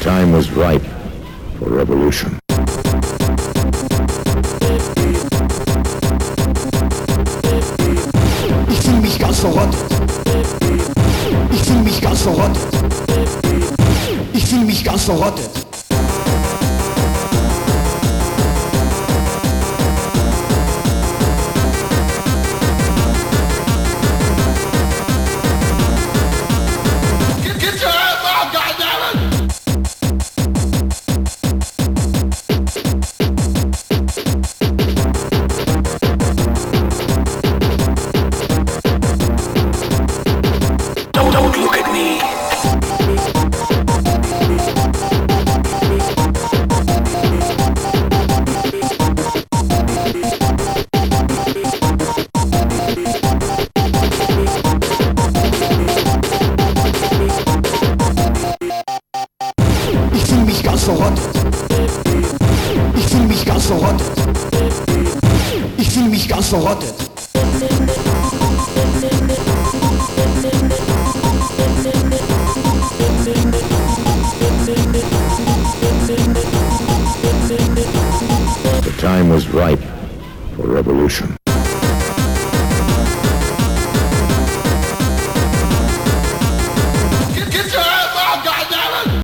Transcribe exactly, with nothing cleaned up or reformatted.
time was ripe for revolution. Ich fühl mich ganz verrottet. Ich fühl mich ganz verrottet. Ich fühl mich ganz verrottet. Don't look at me. Ich fühl mich ganz verrottet. Ich fühl mich ganz verrottet. Ich fühl mich ganz verrottet. The time was ripe for revolution.